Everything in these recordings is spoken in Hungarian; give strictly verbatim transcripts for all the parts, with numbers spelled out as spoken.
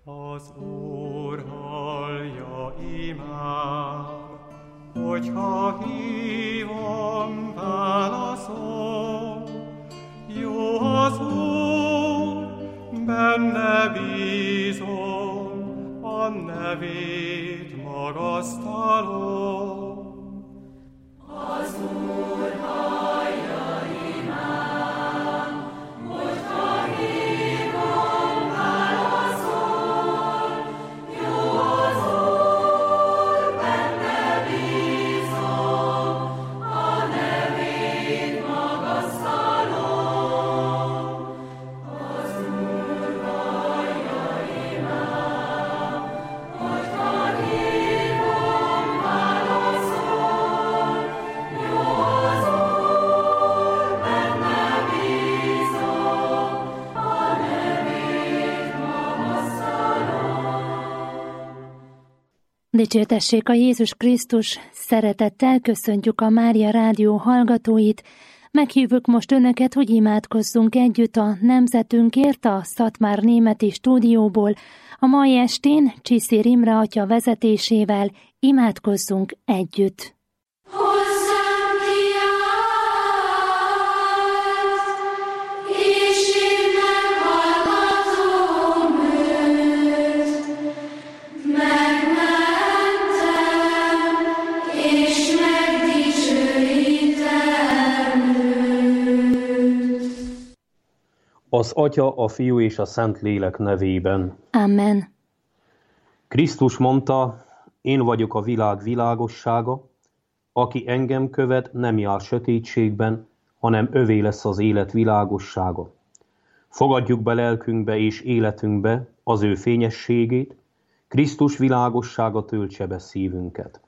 Az Úr hallja imám, hogyha hívom, válaszol. Jó az Úr, benne bízom, a nevét magasztalom. Az Úr hallja imám, hogyha hívom, válaszol. Jó az Úr, benne bízom, a nevét magasztalom. Az Úr hallja imám, hogyha hívom, válaszol. Jó az Úr, benne bízom, a nevét magasztalom. Dicsértessék a Jézus Krisztus, szeretettel köszöntjük a Mária Rádió hallgatóit. Meghívjuk most önöket, hogy imádkozzunk együtt a nemzetünkért a Szatmár-Németi stúdióból. A mai estén Csiszér Imre atya vezetésével imádkozzunk együtt. Hozzám kiállt, és én meghallgatom őt. Megmentem, és megdicsőítem őt. Az Atya, a Fiú és a Szentlélek nevében. Amen. Krisztus mondta, én vagyok a világ világossága, aki engem követ, nem jár sötétségben, hanem övé lesz az élet világossága. Fogadjuk be lelkünkbe és életünkbe az ő fényességét, Krisztus világossága töltse be szívünket.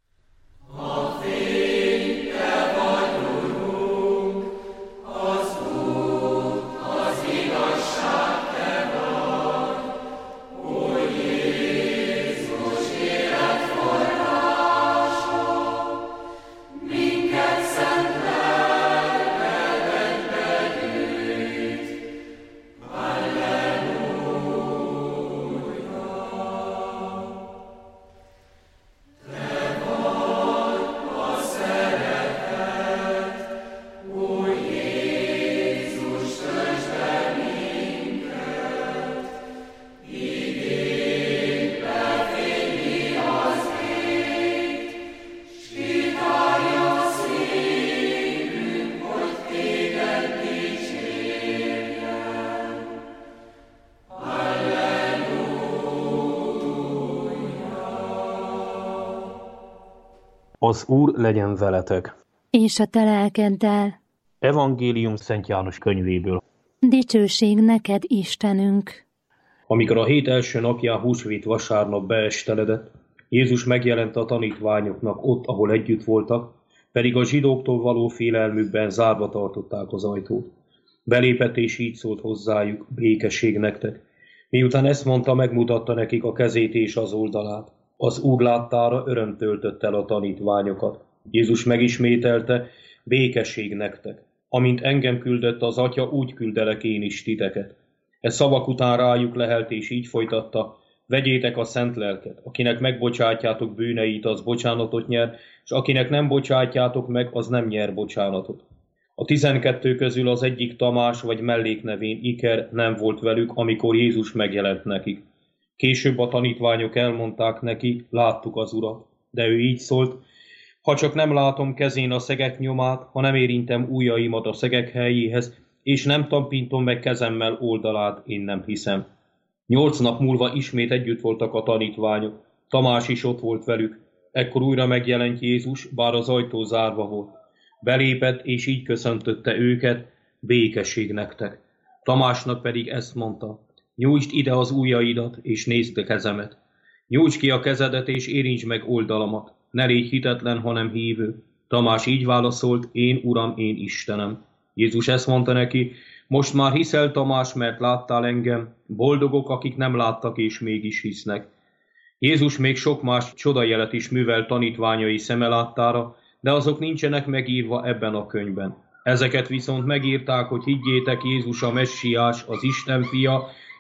Az Úr legyen veletek. És a te lelkeddel. Evangélium Szent János könyvéből. Dicsőség neked, Istenünk! Amikor a hét első napján húsvét vasárnap beesteledett, Jézus megjelent a tanítványoknak ott, ahol együtt voltak, pedig a zsidóktól való félelmükben zárva tartották az ajtót. Belépett és így szólt hozzájuk, békesség nektek. Miután ezt mondta, megmutatta nekik a kezét és az oldalát. Az Úr láttára öröm töltött el a tanítványokat. Jézus megismételte, békesség nektek. Amint engem küldött az Atya, úgy küldelek én is titeket. E szavak után rájuk lehelt, és így folytatta, vegyétek a szent lelket, akinek megbocsátjátok bűneit, az bocsánatot nyer, és akinek nem bocsátjátok meg, az nem nyer bocsánatot. A tizenkettő közül az egyik Tamás vagy melléknevén Iker nem volt velük, amikor Jézus megjelent nekik. Később a tanítványok elmondták neki, láttuk az Urat, de ő így szólt, ha csak nem látom kezén a szegek nyomát, ha nem érintem ujjaimat a szegek helyéhez, és nem tampintom meg kezemmel oldalát, én nem hiszem. Nyolc nap múlva ismét együtt voltak a tanítványok, Tamás is ott volt velük. Ekkor újra megjelent Jézus, bár az ajtó zárva volt. Belépett, és így köszöntötte őket, békesség nektek. Tamásnak pedig ezt mondta, nyújtsd ide az ujjaidat, és nézd a kezemet. Nyújtsd ki a kezedet, és érintsd meg oldalamat. Ne légy hitetlen, hanem hívő. Tamás így válaszolt, én Uram, én Istenem. Jézus ezt mondta neki, most már hiszel, Tamás, mert láttál engem, boldogok, akik nem láttak és mégis hisznek. Jézus még sok más csodajelet is művel tanítványai szeme láttára, de azok nincsenek megírva ebben a könyvben. Ezeket viszont megírták, hogy higgyétek, Jézus a Messiás, az Isten fia,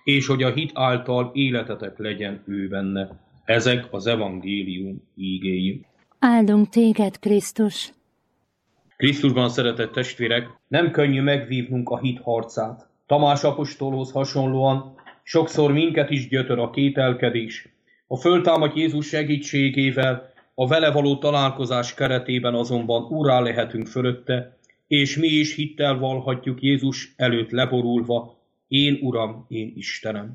és hogy a hit által életetek legyen ő benne. Ezek az evangélium ígéi. Áldunk téged, Krisztus! Krisztusban szeretett testvérek, nem könnyű megvívnunk a hit harcát. Tamás apostolhoz hasonlóan sokszor minket is gyötör a kételkedés. A föltámadt Jézus segítségével, a vele való találkozás keretében azonban urrá lehetünk fölötte, és mi is hittel vallhatjuk Jézus előtt leborulva: én Uram, én Istenem.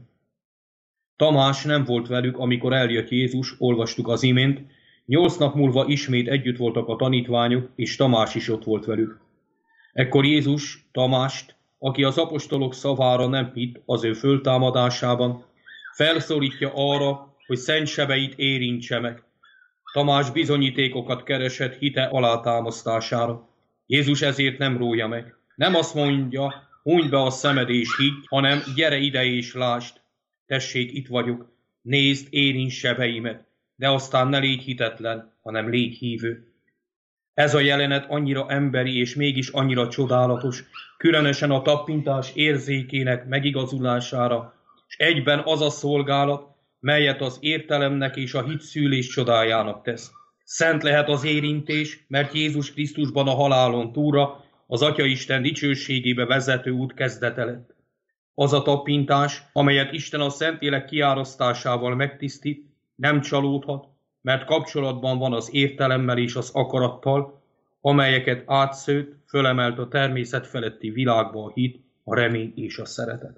Tamás nem volt velük, amikor eljött Jézus, olvastuk az imént. Nyolc nap múlva ismét együtt voltak a tanítványok, és Tamás is ott volt velük. Ekkor Jézus Tamást, aki az apostolok szavára nem hitt az ő föltámadásában, felszólítja arra, hogy szent sebeit érintse meg. Tamás bizonyítékokat keresett hite alátámasztására. Jézus ezért nem rója meg. Nem azt mondja, hunyd be a szemed és higgy, hanem gyere ide és lásd. Tessék, itt vagyok, nézd, érints sebeimet, de aztán ne légy hitetlen, hanem légy hívő. Ez a jelenet annyira emberi és mégis annyira csodálatos, különösen a tappintás érzékének megigazulására, és egyben az a szolgálat, melyet az értelemnek és a hit szűlés csodájának tesz. Szent lehet az érintés, mert Jézus Krisztusban a halálon túlra az Atyaisten dicsőségébe vezető út kezdete lett. Az a tappintás, amelyet Isten a Szentlélek kiárasztásával megtisztít, nem csalódhat, mert kapcsolatban van az értelemmel és az akarattal, amelyeket átszőtt, fölemelt a természet feletti világba a hit, a remény és a szeretet.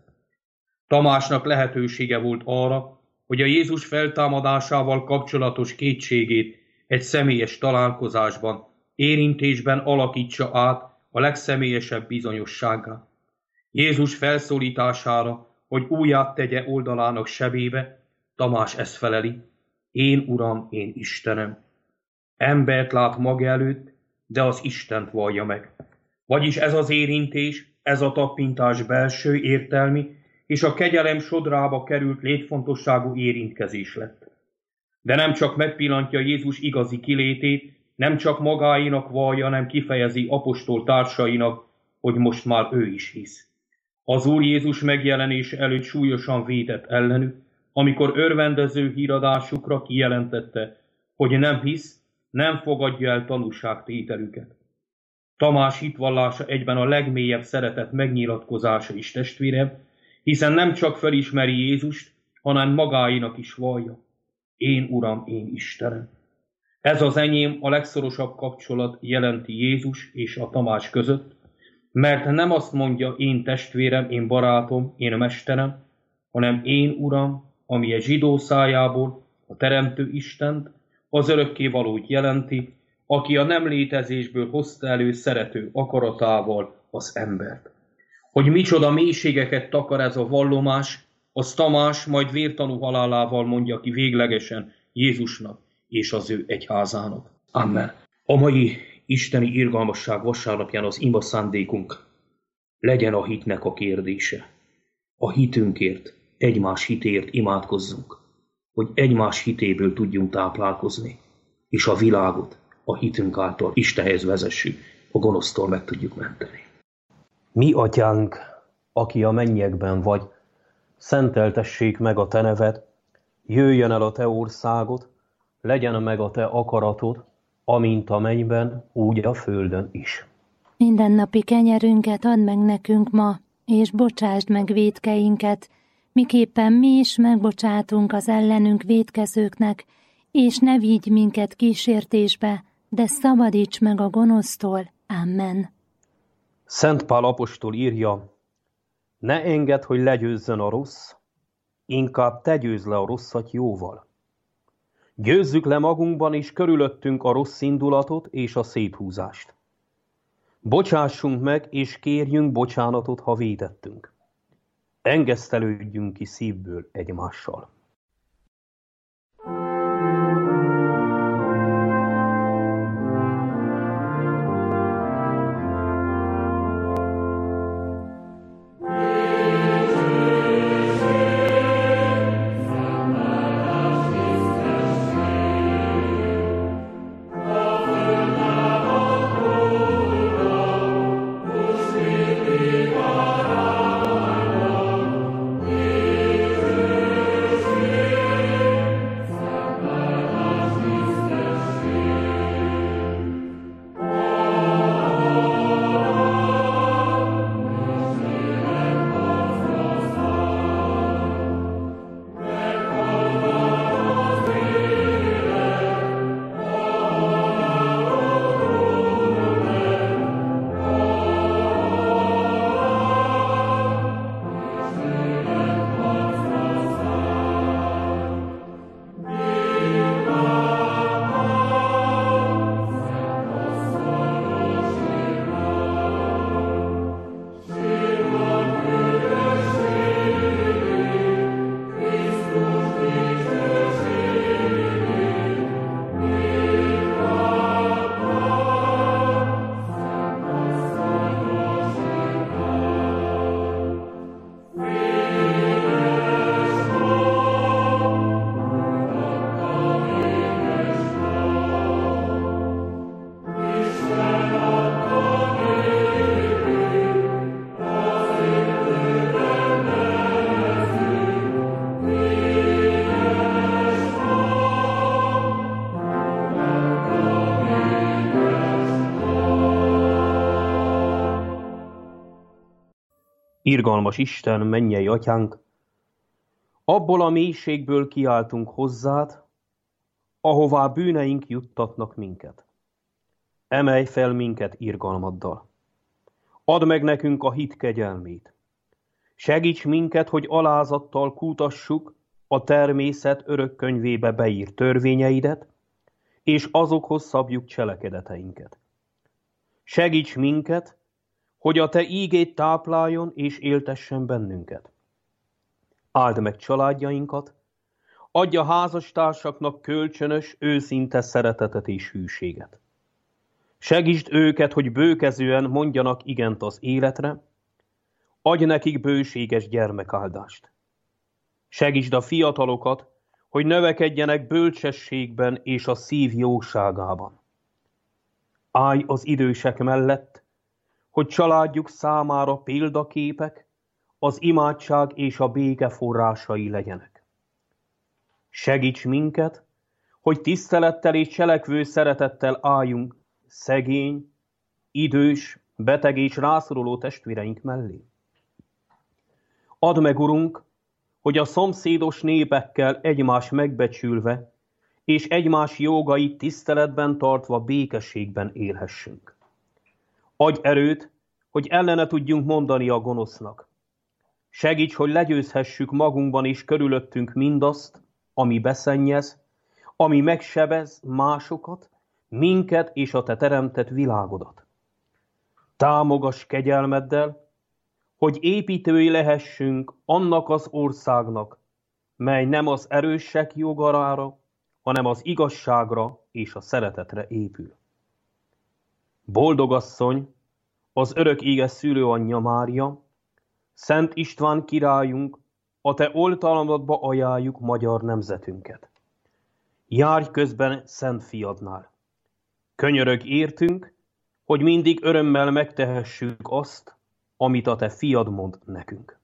Tamásnak lehetősége volt arra, hogy a Jézus feltámadásával kapcsolatos kétségét egy személyes találkozásban, érintésben alakítsa át a legszemélyesebb bizonyossággá. Jézus felszólítására, hogy ujját tegye oldalának sebébe, Tamás ezt feleli: én Uram, én Istenem. Embert lát maga előtt, de az Istent vallja meg. Vagyis ez az érintés, ez a tappintás belső, értelmi és a kegyelem sodrába került létfontosságú érintkezés lett. De nem csak megpillantja Jézus igazi kilétét, nem csak magáénak vallja, hanem kifejezi apostol társainak, hogy most már ő is hisz. Az Úr Jézus megjelenése előtt súlyosan vétett ellenük, amikor örvendező híradásukra kijelentette, hogy nem hisz, nem fogadja el tanúságtételüket. Tamás hitvallása egyben a legmélyebb szeretet megnyilatkozása is, testvérem, hiszen nem csak felismeri Jézust, hanem magáénak is vallja: én Uram, én Istenem. Ez az enyém a legszorosabb kapcsolat jelenti Jézus és a Tamás között, mert nem azt mondja: én testvérem, én barátom, én mesterem, hanem én Uram, ami egy zsidó szájából a teremtő Istent, az örökkévalót jelenti, aki a nem létezésből hozta elő szerető akaratával az embert. Hogy micsoda mélységeket takar ez a vallomás, az Tamás majd vértanú halálával mondja ki véglegesen Jézusnak és az ő egyházának. Amen. A mai isteni irgalmasság vasárnapján az ima szándékunk legyen a hitnek a kérdése. A hitünkért, egymás hitért imádkozzunk, hogy egymás hitéből tudjunk táplálkozni, és a világot a hitünk által Istenhez vezessük, a gonosztól meg tudjuk menteni. Mi, Atyánk, aki a mennyekben vagy, szenteltessék meg a te neved, jöjjön el a te országod, legyen meg a te akaratod, amint a mennyben, úgy a földön is. Mindennapi kenyerünket add meg nekünk ma, és bocsásd meg vétkeinket, miképpen mi is megbocsátunk az ellenünk vétkezőknek, és ne vigy minket kísértésbe, de szabadíts meg a gonosztól. Amen. Szent Pál apostol írja: ne engedd, hogy legyőzzön a rossz, inkább te győzd le a rosszat jóval. Győzzük le magunkban és körülöttünk a rossz indulatot és a széthúzást. Bocsássunk meg és kérjünk bocsánatot, ha vétettünk. Engesztelődjünk ki szívből egymással. Yeah. Irgalmas Isten, mennyei atyánk, abból a mélységből kiáltunk hozzád, ahová bűneink juttatnak minket. Emelj fel minket irgalmaddal. Add meg nekünk a hit kegyelmét. Segíts minket, hogy alázattal kutassuk a természet örök könyvébe beírt törvényeidet, és azokhoz szabjuk cselekedeteinket. Segíts minket, hogy a te ígét tápláljon és éltessen bennünket. Áld meg családjainkat, adj a házastársaknak kölcsönös, őszinte szeretetet és hűséget. Segítsd őket, hogy bőkezően mondjanak igent az életre, adj nekik bőséges gyermekáldást. Segítsd a fiatalokat, hogy növekedjenek bölcsességben és a szív jóságában. Állj az idősek mellett, hogy családjuk számára példaképek, az imádság és a béke forrásai legyenek. Segíts minket, hogy tisztelettel és cselekvő szeretettel álljunk szegény, idős, beteg és rászoruló testvéreink mellé. Add meg, Urunk, hogy a szomszédos népekkel egymás megbecsülve és egymás jogait tiszteletben tartva békességben élhessünk. Adj erőt, hogy ellene tudjunk mondani a gonosznak. Segíts, hogy legyőzhessük magunkban és körülöttünk mindazt, ami beszennyez, ami megsebez másokat, minket és a te teremtett világodat. Támogass kegyelmeddel, hogy építői lehessünk annak az országnak, mely nem az erősek jogarára, hanem az igazságra és a szeretetre épül. Boldogasszony, az örök éges szülőanyja Mária, Szent István királyunk, a te oltalmadba ajánljuk magyar nemzetünket. Járj közben Szent Fiadnál. Könyörög értünk, hogy mindig örömmel megtehessük azt, amit a te fiad mond nekünk.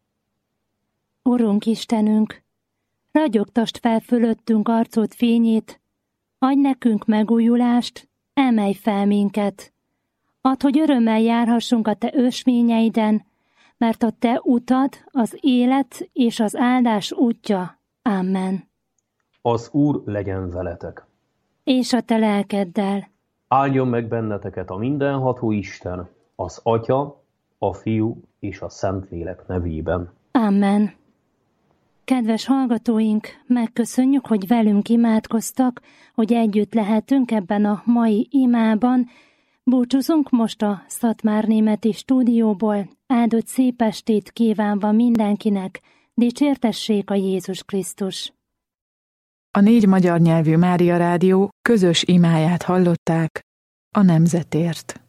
Urunk Istenünk, ragyogtasd fel fölöttünk arcod fényét, adj nekünk megújulást, emelj fel minket. Add, hogy örömmel járhassunk a te ösvényeiden, mert a te utad az élet és az áldás útja. Amen. Az Úr legyen veletek. És a te lelkeddel. Áldjon meg benneteket a mindenható Isten, az Atya, a Fiú és a Szentlélek nevében. Amen. Kedves hallgatóink, megköszönjük, hogy velünk imádkoztak, hogy együtt lehetünk ebben a mai imában. Búcsúzunk most a Szatmárnémeti stúdióból, áldott szép estét kívánva mindenkinek, dicsértessék a Jézus Krisztus. A négy magyar nyelvű Mária Rádió közös imáját hallották a nemzetért.